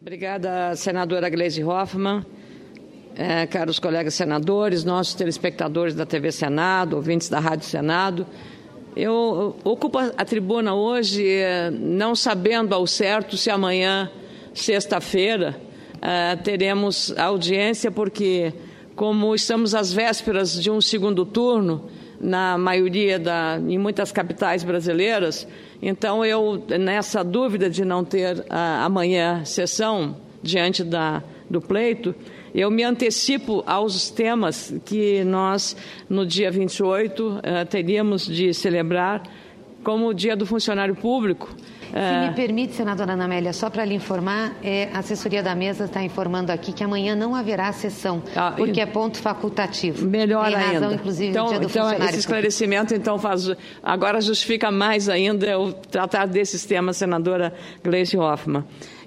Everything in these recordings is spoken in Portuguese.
Obrigada, senadora Gleisi Hoffmann. Caros colegas senadores, nossos telespectadores da TV Senado, ouvintes da Rádio Senado, eu ocupo a tribuna hoje não sabendo ao certo se amanhã, sexta-feira, teremos audiência, porque, como estamos às vésperas de um segundo turno, na maioria em muitas capitais brasileiras, então eu, nessa dúvida de não ter amanhã sessão diante do pleito, eu me antecipo aos temas que nós, no dia 28, teríamos de celebrar como o Dia do Funcionário Público. Se me permite, senadora Ana Amélia, só para lhe informar, a assessoria da mesa está informando aqui que amanhã não haverá sessão, porque é ponto facultativo. Melhor ainda. Em razão, inclusive, então, do Dia do Funcionário esse esclarecimento agora justifica mais ainda eu tratar desses temas, senadora Gleisi Hoffmann.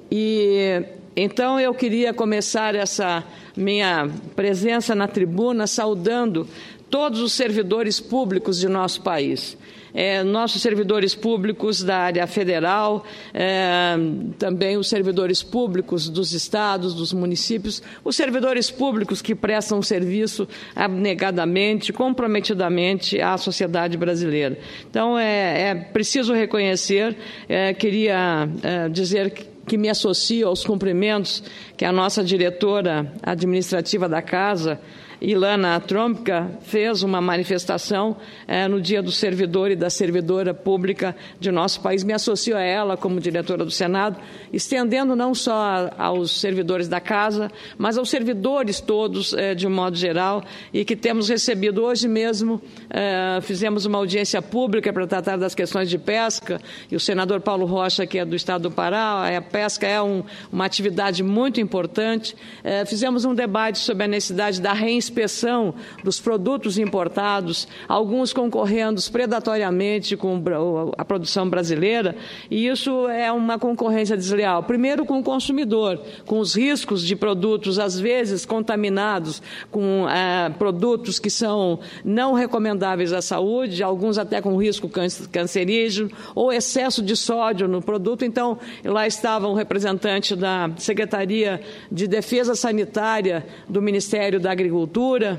Então, eu queria começar essa minha presença na tribuna saudando todos os servidores públicos de nosso país. Nossos servidores públicos da área federal, também os servidores públicos dos estados, dos municípios, os servidores públicos que prestam serviço abnegadamente, comprometidamente à sociedade brasileira. Então, é preciso reconhecer, queria dizer que me associo aos cumprimentos que a nossa diretora administrativa da Casa, Ilana Tromka, fez uma manifestação no Dia do Servidor e da Servidora Pública de nosso país. Me associo a ela como diretora do Senado, estendendo não só aos servidores da Casa, mas aos servidores todos, de um modo geral, e que temos recebido hoje mesmo. Fizemos uma audiência pública para tratar das questões de pesca, e o senador Paulo Rocha, que é do estado do Pará, a pesca é uma atividade muito importante. Fizemos um debate sobre a necessidade da reinspeção dos produtos importados, alguns concorrendo predatoriamente com a produção brasileira, e isso é uma concorrência desleal. Primeiro, com o consumidor, com os riscos de produtos, às vezes, contaminados, com produtos que são não recomendáveis à saúde, alguns até com risco cancerígeno, ou excesso de sódio no produto. Então, lá estava um representante da Secretaria de Defesa Sanitária do Ministério da Agricultura,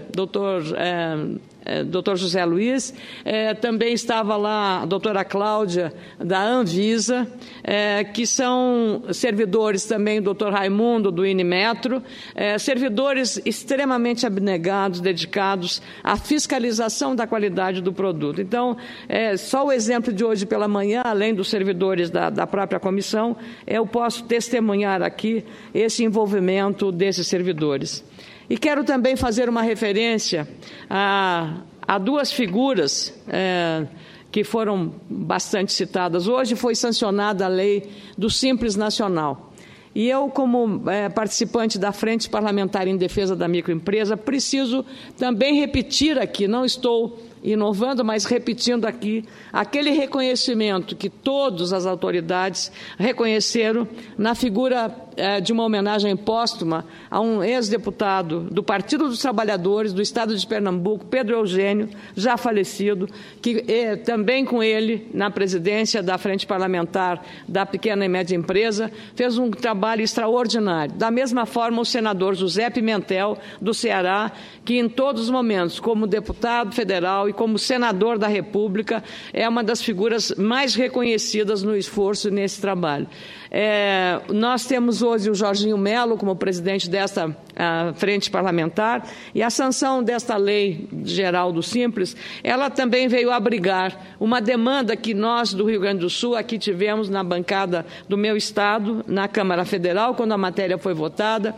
doutor José Luiz, também estava lá a doutora Cláudia, da Anvisa, que são servidores também, o doutor Raimundo, do Inimetro, servidores extremamente abnegados, dedicados à fiscalização da qualidade do produto. Então, só o exemplo de hoje pela manhã, além dos servidores da própria comissão, eu posso testemunhar aqui esse envolvimento desses servidores. E quero também fazer uma referência a duas figuras que foram bastante citadas. Hoje foi sancionada a lei do Simples Nacional. E eu, como participante da Frente Parlamentar em Defesa da Microempresa, preciso também repetir aqui, não estou inovando, mas repetindo aqui, aquele reconhecimento que todas as autoridades reconheceram na figura de uma homenagem póstuma a um ex-deputado do Partido dos Trabalhadores do Estado de Pernambuco, Pedro Eugênio, já falecido, que também com ele, na presidência da Frente Parlamentar da Pequena e Média Empresa, fez um trabalho extraordinário. Da mesma forma, o senador José Pimentel, do Ceará, que em todos os momentos, como deputado federal e como senador da República, é uma das figuras mais reconhecidas no esforço nesse trabalho. Nós temos hoje o Jorginho Melo como presidente desta frente parlamentar, e a sanção desta lei geral do Simples, ela também veio abrigar uma demanda que nós do Rio Grande do Sul aqui tivemos na bancada do meu estado, na Câmara Federal, quando a matéria foi votada,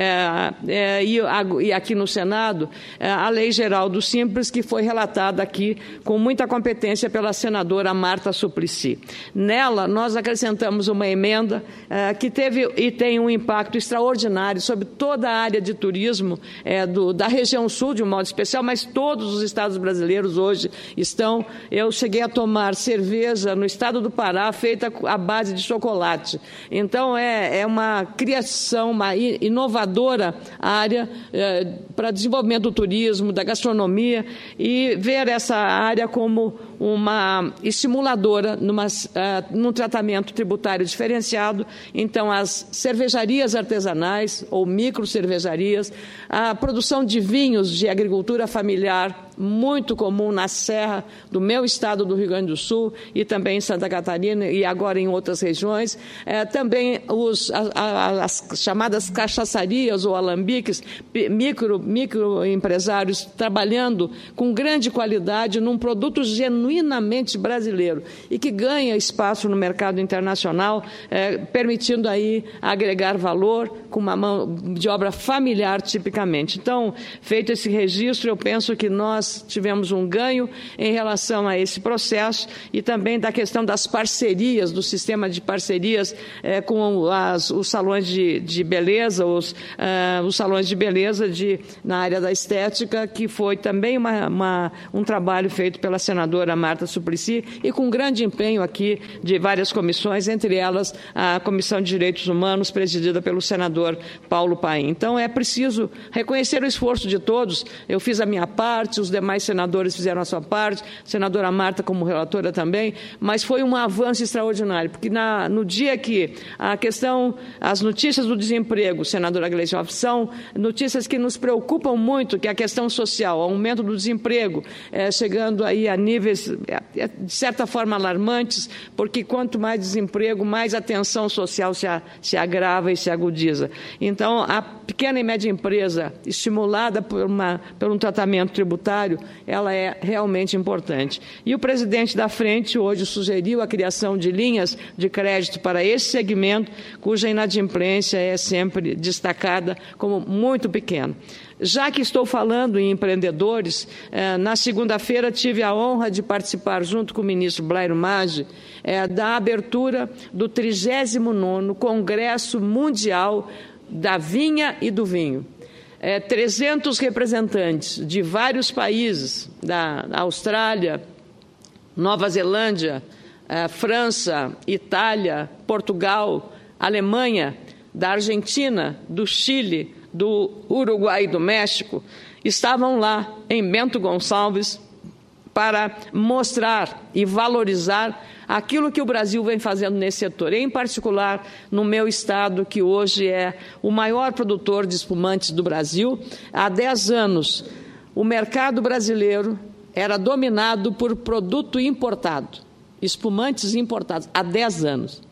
e aqui no Senado, a lei geral do Simples, que foi relatada aqui com muita competência pela senadora Marta Suplicy. Nela, nós acrescentamos uma emenda que teve e tem um impacto extraordinário sobre toda a área de turismo da região sul, de um modo especial, mas todos os estados brasileiros hoje estão. Eu cheguei a tomar cerveja no estado do Pará, feita à base de chocolate. Então, é uma criação, uma inovadora área para desenvolvimento do turismo, da gastronomia, e ver essa área como uma estimuladora num tratamento tributário diferenciado. Então, as cervejarias artesanais ou microcervejarias, a produção de vinhos de agricultura familiar, muito comum na Serra do meu estado do Rio Grande do Sul e também em Santa Catarina e agora em outras regiões. Também as chamadas cachaçarias ou alambiques, microempresários trabalhando com grande qualidade num produto genuinamente brasileiro e que ganha espaço no mercado internacional, permitindo aí agregar valor com uma mão de obra familiar tipicamente. Então, feito esse registro, eu penso que nós tivemos um ganho em relação a esse processo e também da questão das parcerias, do sistema de parcerias com os salões de beleza, os salões de beleza na área da estética, que foi também um trabalho feito pela senadora Marta Suplicy e com grande empenho aqui de várias comissões, entre elas a Comissão de Direitos Humanos, presidida pelo senador Paulo Paim. Então, é preciso reconhecer o esforço de todos. Eu fiz a minha parte, os demais senadores fizeram a sua parte, a senadora Marta como relatora também, mas foi um avanço extraordinário, porque no dia que as notícias do desemprego, senadora Gleice Hoffmann, são notícias que nos preocupam muito, que é a questão social, o aumento do desemprego, chegando aí a níveis, de certa forma, alarmantes, porque quanto mais desemprego, mais a tensão social se agrava e se agudiza. Então, a pequena e média empresa, estimulada por um tratamento tributário, ela é realmente importante. E o presidente da frente hoje sugeriu a criação de linhas de crédito para esse segmento, cuja inadimplência é sempre destacada como muito pequena. Já que estou falando em empreendedores, na segunda-feira tive a honra de participar, junto com o ministro Blairo Maggi, da abertura do 39º Congresso Mundial da Vinha e do Vinho. 300 representantes de vários países, da Austrália, Nova Zelândia, França, Itália, Portugal, Alemanha, da Argentina, do Chile, do Uruguai e do México, estavam lá em Bento Gonçalves para mostrar e valorizar aquilo que o Brasil vem fazendo nesse setor, em particular no meu estado, que hoje é o maior produtor de espumantes do Brasil. Há 10 anos, o mercado brasileiro era dominado por produto importado, espumantes importados, há 10 anos.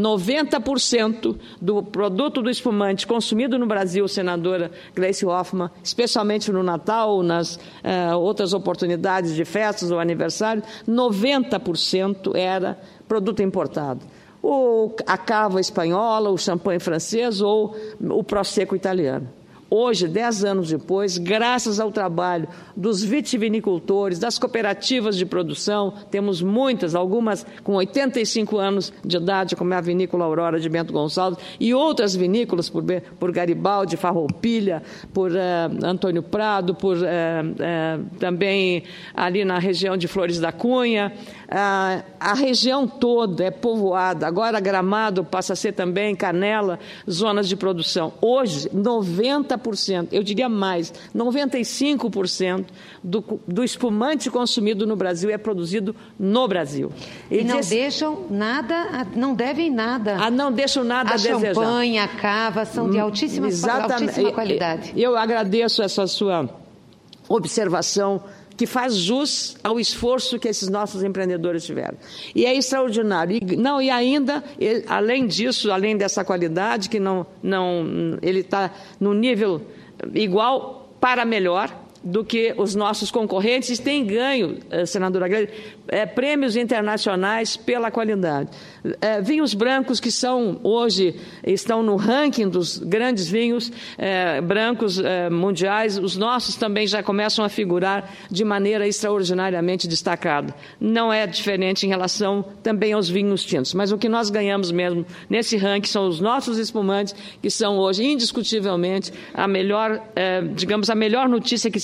90% do produto do espumante consumido no Brasil, senadora Gleice Hoffmann, especialmente no Natal, nas outras oportunidades de festas ou aniversários, 90% era produto importado. A cava espanhola, o champanhe francês ou o prosecco italiano. Hoje, 10 anos depois, graças ao trabalho dos vitivinicultores, das cooperativas de produção, temos muitas, algumas com 85 anos de idade, como é a Vinícola Aurora de Bento Gonçalves, e outras vinícolas por Garibaldi, Farroupilha, por Antônio Prado, também ali na região de Flores da Cunha. A região toda é povoada, agora Gramado passa a ser também, Canela, zonas de produção. Hoje, 90%, eu diria mais, 95% do espumante consumido no Brasil é produzido no Brasil. E não deixam nada, não devem nada. Não deixam nada a desejar. A champanhe, a cava são de altíssima qualidade. Eu agradeço essa sua observação, que faz jus ao esforço que esses nossos empreendedores tiveram. E é extraordinário. E ainda, além disso, além dessa qualidade, que ele está no nível igual para melhor do que os nossos concorrentes, têm ganho, senadora Gleice, prêmios internacionais pela qualidade. Vinhos brancos que hoje estão no ranking dos grandes vinhos brancos mundiais, os nossos também já começam a figurar de maneira extraordinariamente destacada. Não é diferente em relação também aos vinhos tintos, mas o que nós ganhamos mesmo nesse ranking são os nossos espumantes, que são hoje indiscutivelmente a melhor, a melhor notícia que se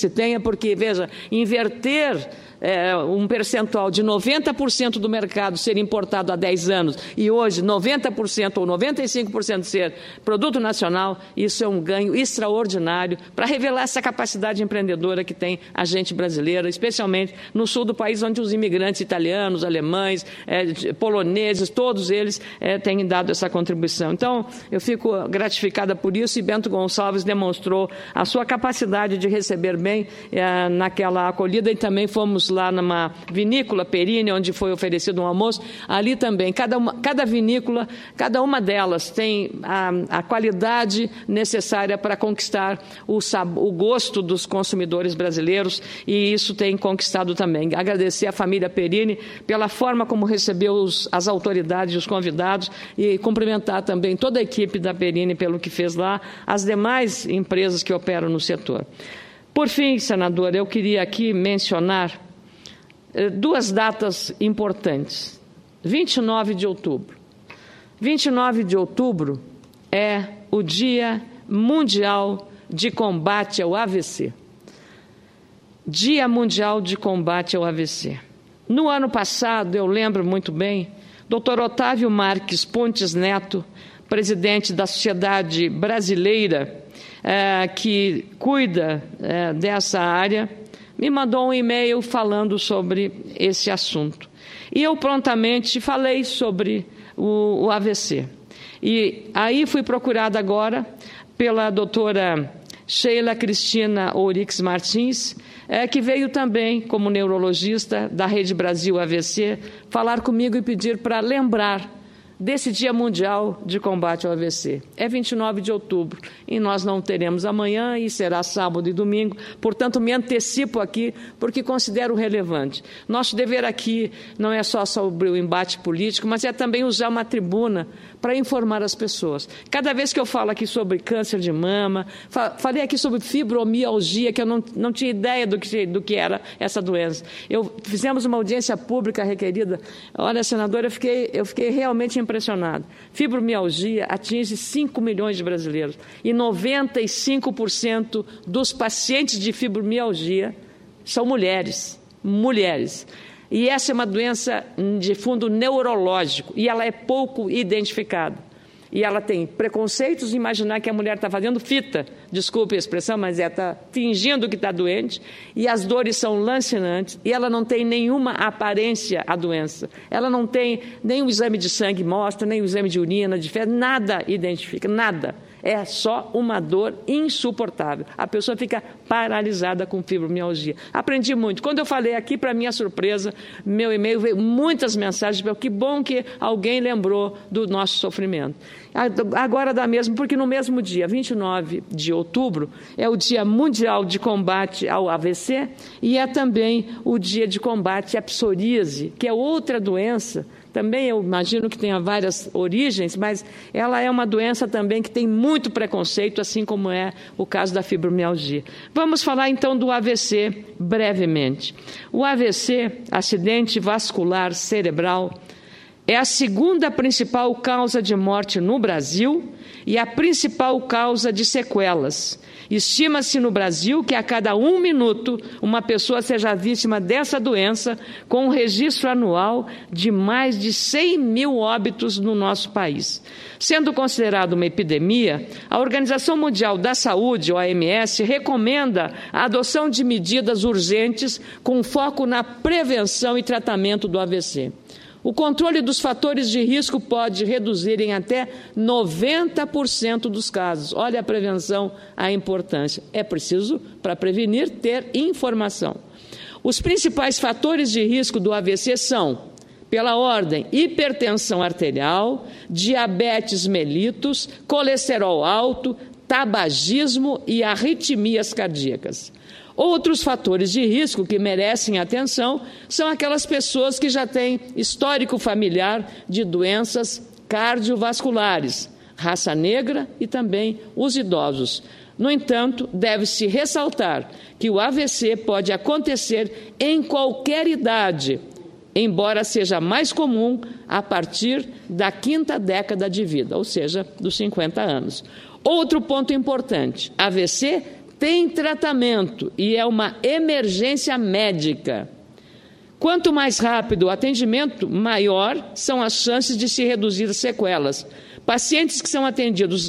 se tenha, porque, veja, inverter um percentual de 90% do mercado ser importado há 10 anos e hoje 90% ou 95% ser produto nacional, isso é um ganho extraordinário para revelar essa capacidade empreendedora que tem a gente brasileira, especialmente no sul do país, onde os imigrantes italianos, alemães, poloneses, todos eles têm dado essa contribuição. Então, eu fico gratificada por isso, e Bento Gonçalves demonstrou a sua capacidade de receber bem naquela acolhida, e também fomos lá numa vinícola Perini, onde foi oferecido um almoço. Ali também, cada vinícola, cada uma delas tem a qualidade necessária para conquistar o gosto dos consumidores brasileiros, e isso tem conquistado também. Agradecer à família Perini pela forma como recebeu as autoridades e os convidados, e cumprimentar também toda a equipe da Perini pelo que fez lá, as demais empresas que operam no setor. Por fim, senadora, eu queria aqui mencionar duas datas importantes. 29 de outubro. 29 de outubro é o Dia Mundial de Combate ao AVC. Dia Mundial de Combate ao AVC. No ano passado, eu lembro muito bem, Dr. Otávio Marques Pontes Neto, presidente da Sociedade Brasileira que cuida dessa área, me mandou um e-mail falando sobre esse assunto. E eu prontamente falei sobre o AVC. E aí fui procurada agora pela doutora Sheila Cristina Ourix Martins, que veio também, como neurologista da Rede Brasil AVC, falar comigo e pedir para lembrar desse Dia Mundial de Combate ao AVC. É 29 de outubro e nós não teremos amanhã e será sábado e domingo, portanto me antecipo aqui porque considero relevante. Nosso dever aqui não é só sobre o embate político, mas é também usar uma tribuna para informar as pessoas. Cada vez que eu falo aqui sobre câncer de mama, falei aqui sobre fibromialgia, que eu não tinha ideia do que era essa doença. Fizemos uma audiência pública requerida. Olha, senadora, eu fiquei realmente impressionado. Fibromialgia atinge 5 milhões de brasileiros e 95% dos pacientes de fibromialgia são mulheres. E essa é uma doença de fundo neurológico e ela é pouco identificada. E ela tem preconceitos de imaginar que a mulher está fazendo fita, desculpe a expressão, mas está fingindo que está doente, e as dores são lancinantes, e ela não tem nenhuma aparência à doença. Ela não tem nem o exame de sangue mostra, nem o exame de urina, de fezes, nada identifica, nada. É só uma dor insuportável. A pessoa fica paralisada com fibromialgia. Aprendi muito. Quando eu falei aqui, para minha surpresa, meu e-mail veio muitas mensagens. Que bom que alguém lembrou do nosso sofrimento. Agora dá mesmo, porque no mesmo dia, 29 de outubro, é o Dia Mundial de Combate ao AVC e é também o Dia de Combate à Psoríase, que é outra doença. Também eu imagino que tenha várias origens, mas ela é uma doença também que tem muito preconceito, assim como é o caso da fibromialgia. Vamos falar então do AVC brevemente. O AVC, acidente vascular cerebral, é a segunda principal causa de morte no Brasil e a principal causa de sequelas. Estima-se no Brasil que a cada 1 minuto uma pessoa seja vítima dessa doença, com um registro anual de mais de 100 mil óbitos no nosso país. Sendo considerado uma epidemia, a Organização Mundial da Saúde, OMS, recomenda a adoção de medidas urgentes com foco na prevenção e tratamento do AVC. O controle dos fatores de risco pode reduzir em até 90% dos casos. Olha a prevenção, a importância. É preciso, para prevenir, ter informação. Os principais fatores de risco do AVC são, pela ordem, hipertensão arterial, diabetes mellitus, colesterol alto, tabagismo e arritmias cardíacas. Outros fatores de risco que merecem atenção são aquelas pessoas que já têm histórico familiar de doenças cardiovasculares, raça negra e também os idosos. No entanto, deve-se ressaltar que o AVC pode acontecer em qualquer idade, embora seja mais comum a partir da 5ª década de vida, ou seja, dos 50 anos. Outro ponto importante, AVC tem tratamento e é uma emergência médica. Quanto mais rápido o atendimento, maior são as chances de se reduzir as sequelas. Pacientes que são atendidos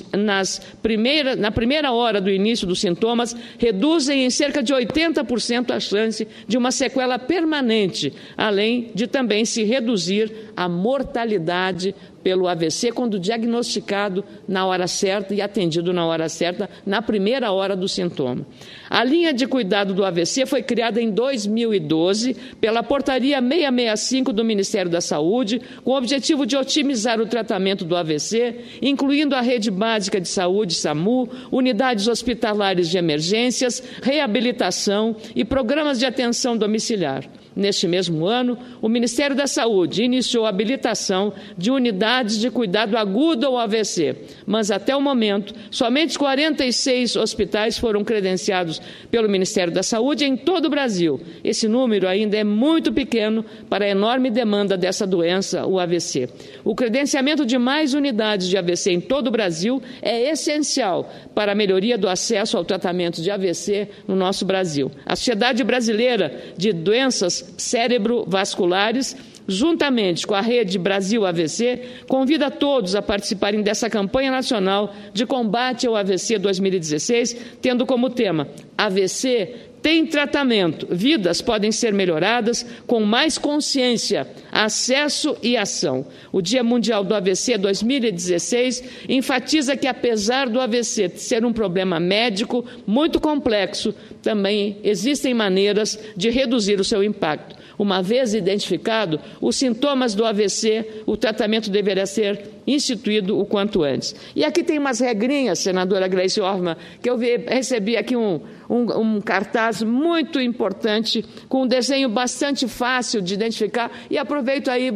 na primeira hora do início dos sintomas reduzem em cerca de 80% a chance de uma sequela permanente, além de também se reduzir a mortalidade pelo AVC quando diagnosticado na hora certa e atendido na hora certa, na primeira hora do sintoma. A linha de cuidado do AVC foi criada em 2012 pela Portaria 665 do Ministério da Saúde, com o objetivo de otimizar o tratamento do AVC, incluindo a rede básica de saúde, SAMU, unidades hospitalares de emergências, reabilitação e programas de atenção domiciliar. Neste mesmo ano, o Ministério da Saúde iniciou a habilitação de unidades de cuidado agudo ao AVC, mas até o momento, somente 46 hospitais foram credenciados pelo Ministério da Saúde em todo o Brasil. Esse número ainda é muito pequeno para a enorme demanda dessa doença, o AVC. O credenciamento de mais unidades de AVC em todo o Brasil é essencial para a melhoria do acesso ao tratamento de AVC no nosso Brasil. A Sociedade Brasileira de Doenças Cerebrovasculares, juntamente com a Rede Brasil AVC, convida todos a participarem dessa campanha nacional de combate ao AVC 2016, tendo como tema AVC tem tratamento, vidas podem ser melhoradas com mais consciência, acesso e ação. O Dia Mundial do AVC 2016 enfatiza que, apesar do AVC ser um problema médico muito complexo, também existem maneiras de reduzir o seu impacto. Uma vez identificado os sintomas do AVC, o tratamento deverá ser instituído o quanto antes. E aqui tem umas regrinhas, senadora Gleice Hoffmann, que eu recebi aqui um cartaz muito importante, com um desenho bastante fácil de identificar, e aproveito aí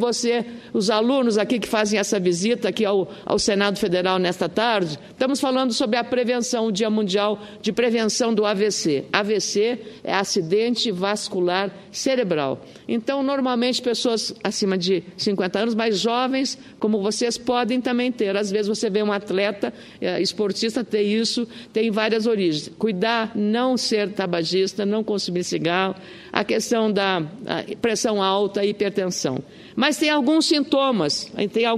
os alunos aqui que fazem essa visita aqui ao Senado Federal nesta tarde, estamos falando sobre a prevenção, o Dia Mundial de Prevenção do AVC. AVC é acidente vascular cerebral. Então, normalmente, pessoas acima de 50 anos, mais jovens, como vocês, podem também ter. Às vezes você vê um atleta esportista ter isso, tem várias origens. Cuidar, não ser tabagista, não consumir cigarro, a questão da pressão alta, hipertensão. Mas tem alguns sintomas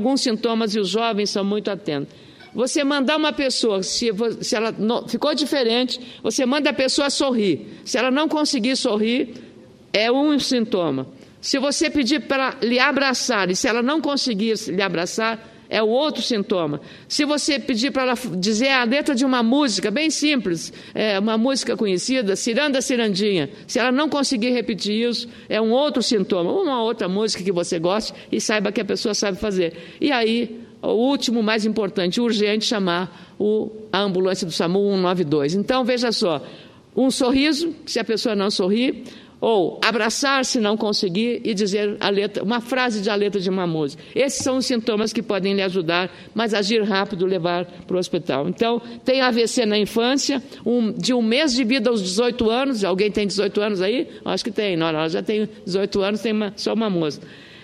e os jovens são muito atentos. Você mandar uma pessoa, se ela ficou diferente, você manda a pessoa sorrir. Se ela não conseguir sorrir, é um sintoma. Se você pedir para lhe abraçar e se ela não conseguir lhe abraçar, é o outro sintoma. Se você pedir para ela dizer a letra de uma música bem simples, uma música conhecida, Ciranda, Cirandinha, se ela não conseguir repetir isso, é um outro sintoma. Uma outra música que você goste e saiba que a pessoa sabe fazer. E aí, o último, mais importante, urgente, chamar a ambulância do SAMU 192. Então, veja só, um sorriso, se a pessoa não sorrir, ou abraçar se não conseguir e dizer uma frase da letra de uma música. Esses são os sintomas que podem lhe ajudar, mas agir rápido, levar para o hospital. Então, tem AVC na infância, de um mês de vida aos 18 anos, alguém tem 18 anos aí? Acho que tem, ela já tem 18 anos, tem só uma moça.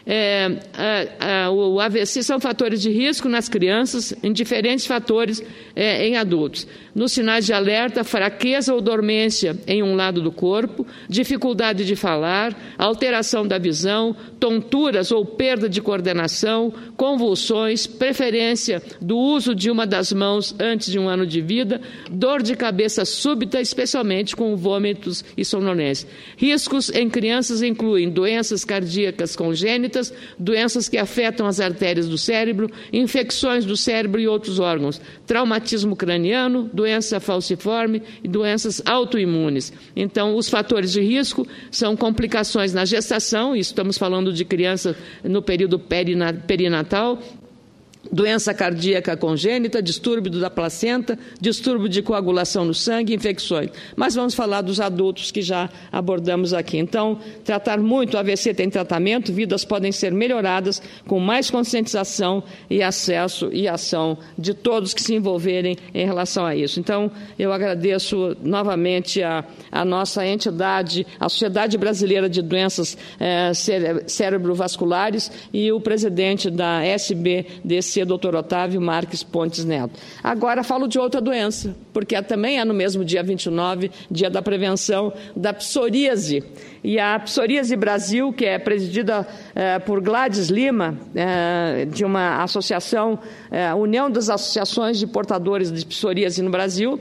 O AVC são fatores de risco nas crianças, em diferentes fatores em adultos. Nos sinais de alerta, fraqueza ou dormência em um lado do corpo, dificuldade de falar, alteração da visão, tonturas ou perda de coordenação, convulsões, preferência do uso de uma das mãos antes de 1 ano de vida, dor de cabeça súbita, especialmente com vômitos e sonolência. Riscos em crianças incluem doenças cardíacas congênitas, doenças que afetam as artérias do cérebro, infecções do cérebro e outros órgãos, traumatismo craniano, doença falciforme e doenças autoimunes. Então, os fatores de risco são complicações na gestação, estamos falando de crianças no período perinatal, doença cardíaca congênita, distúrbio da placenta, distúrbio de coagulação no sangue, infecções. Mas vamos falar dos adultos que já abordamos aqui. Então, tratar muito, o AVC tem tratamento, vidas podem ser melhoradas com mais conscientização e acesso e ação de todos que se envolverem em relação a isso. Então, eu agradeço novamente a nossa entidade, a Sociedade Brasileira de Doenças Cerebrovasculares e o presidente da SBDC Dr. Otávio Marques Pontes Neto. Agora falo de outra doença, porque também é no mesmo dia 29, dia da prevenção da psoríase. E a Psoríase Brasil, que é presidida por Gladys Lima, de uma associação, União das Associações de Portadores de Psoríase no Brasil,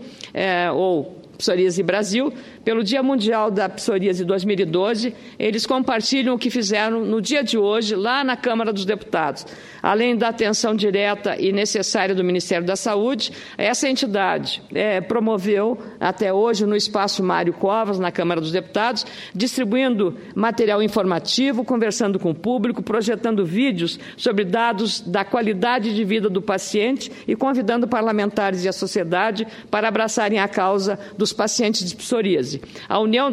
ou Psoríase Brasil, pelo Dia Mundial da Psoríase 2012, eles compartilham o que fizeram no dia de hoje, lá na Câmara dos Deputados. Além da atenção direta e necessária do Ministério da Saúde, essa entidade promoveu, até hoje, no Espaço Mário Covas, na Câmara dos Deputados, distribuindo material informativo, conversando com o público, projetando vídeos sobre dados da qualidade de vida do paciente e convidando parlamentares e a sociedade para abraçarem a causa dos pacientes de psoríase. A União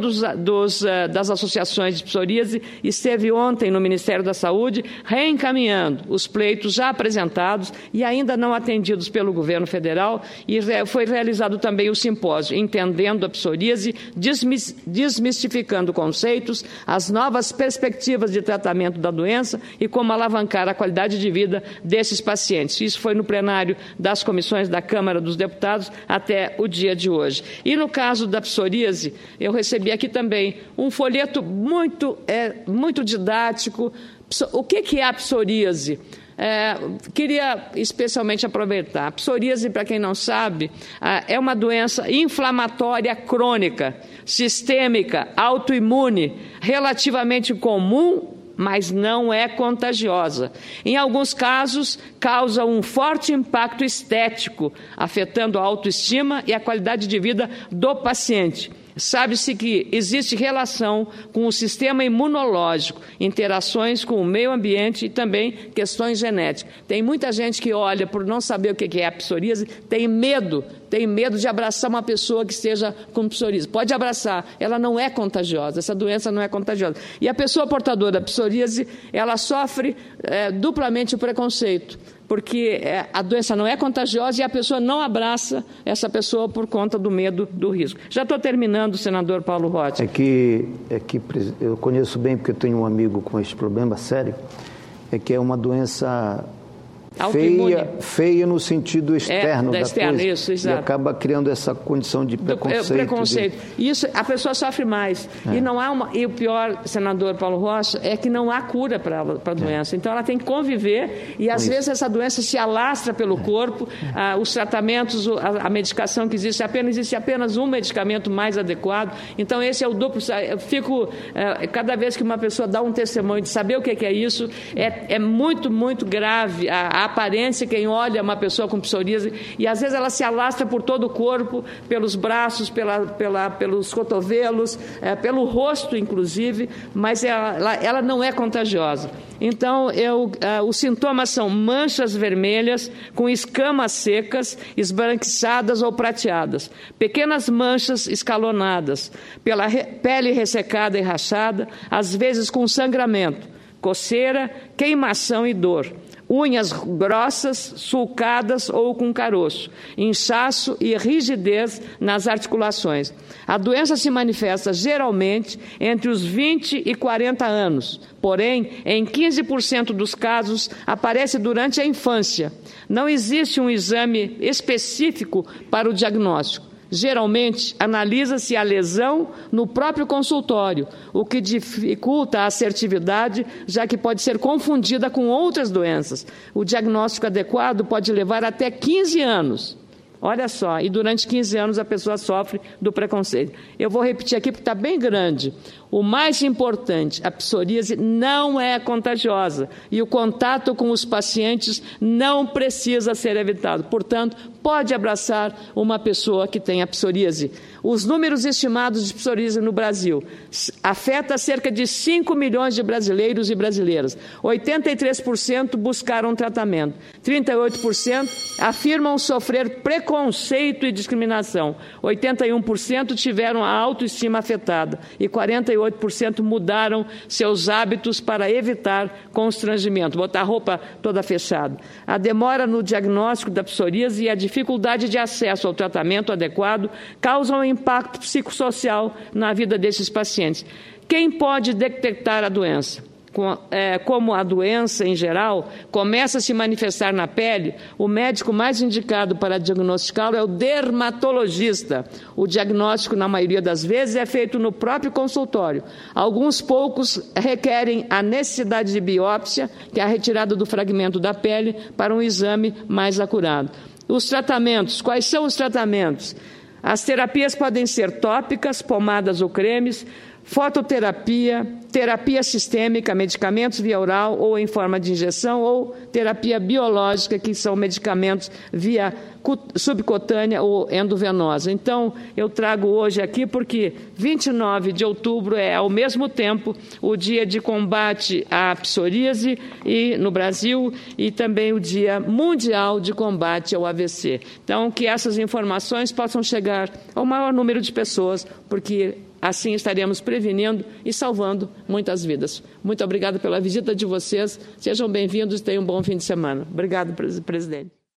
das Associações de Psoríase esteve ontem no Ministério da Saúde reencaminhando os pleitos já apresentados e ainda não atendidos pelo governo federal, e foi realizado também o simpósio Entendendo a Psoríase, desmistificando conceitos, as novas perspectivas de tratamento da doença e como alavancar a qualidade de vida desses pacientes. Isso foi no plenário das comissões da Câmara dos Deputados até o dia de hoje. E no caso da psoríase, eu recebi aqui também um folheto muito didático. O que é a psoríase? Queria especialmente aproveitar. A psoríase, para quem não sabe, é uma doença inflamatória crônica, sistêmica, autoimune, relativamente comum, mas não é contagiosa. Em alguns casos, causa um forte impacto estético, afetando a autoestima e a qualidade de vida do paciente. Sabe-se que existe relação com o sistema imunológico, interações com o meio ambiente e também questões genéticas. Tem muita gente que olha, por não saber o que é a psoríase, tem medo de abraçar uma pessoa que esteja com psoríase. Pode abraçar, ela não é contagiosa, essa doença não é contagiosa. E a pessoa portadora da psoríase, ela sofre duplamente o preconceito, porque a doença não é contagiosa e a pessoa não abraça essa pessoa por conta do medo do risco. Já estou terminando, senador Paulo Rotti. É que eu conheço bem, porque eu tenho um amigo com esse problema sério, que é uma doença feia no sentido externo da coisa, isso, exato. E acaba criando essa condição de preconceito. Isso, a pessoa sofre mais. E o pior, senador Paulo Rocha, é que não há cura para a doença. Então, ela tem que conviver e, às vezes, essa doença se alastra pelo corpo. Os tratamentos, a medicação que existe apenas um medicamento mais adequado. Então, esse é o duplo. Eu fico, cada vez que uma pessoa dá um testemunho de saber o que é isso, é muito, muito grave a aparência, quem olha uma pessoa com psoríase, e às vezes ela se alastra por todo o corpo, pelos braços, pelos cotovelos, pelo rosto, inclusive, mas ela não é contagiosa. Então, os sintomas são manchas vermelhas com escamas secas, esbranquiçadas ou prateadas, pequenas manchas escalonadas, pela pele ressecada e rachada, às vezes com sangramento, coceira, queimação e dor. Unhas grossas, sulcadas ou com caroço, inchaço e rigidez nas articulações. A doença se manifesta geralmente entre os 20 e 40 anos, porém, em 15% dos casos, aparece durante a infância. Não existe um exame específico para o diagnóstico. Geralmente, analisa-se a lesão no próprio consultório, o que dificulta a assertividade, já que pode ser confundida com outras doenças. O diagnóstico adequado pode levar até 15 anos. Olha só, e durante 15 anos a pessoa sofre do preconceito. Eu vou repetir aqui porque está bem grande. O mais importante, a psoríase não é contagiosa e o contato com os pacientes não precisa ser evitado. Portanto, pode abraçar uma pessoa que tem a psoríase. Os números estimados de psoríase no Brasil afeta cerca de 5 milhões de brasileiros e brasileiras. 83% buscaram tratamento. 38% afirmam sofrer preconceito e discriminação. 81% tiveram a autoestima afetada e 48% mudaram seus hábitos para evitar constrangimento, botar a roupa toda fechada. A demora no diagnóstico da psoríase e a dificuldade de acesso ao tratamento adequado causam um impacto psicossocial na vida desses pacientes. Quem pode detectar a doença? como a doença em geral começa a se manifestar na pele, o médico mais indicado para diagnosticá-lo é o dermatologista. O diagnóstico, na maioria das vezes, é feito no próprio consultório. Alguns poucos requerem a necessidade de biópsia, que é a retirada do fragmento da pele, para um exame mais acurado. Os tratamentos. Quais são os tratamentos? As terapias podem ser tópicas, pomadas ou cremes, fototerapia, terapia sistêmica, medicamentos via oral ou em forma de injeção, ou terapia biológica, que são medicamentos via subcutânea ou endovenosa. Então, eu trago hoje aqui porque 29 de outubro é, ao mesmo tempo, o dia de combate à psoríase no Brasil e também o dia mundial de combate ao AVC. Então, que essas informações possam chegar ao maior número de pessoas, porque assim estaremos prevenindo e salvando muitas vidas. Muito obrigada pela visita de vocês. Sejam bem-vindos e tenham um bom fim de semana. Obrigado, presidente.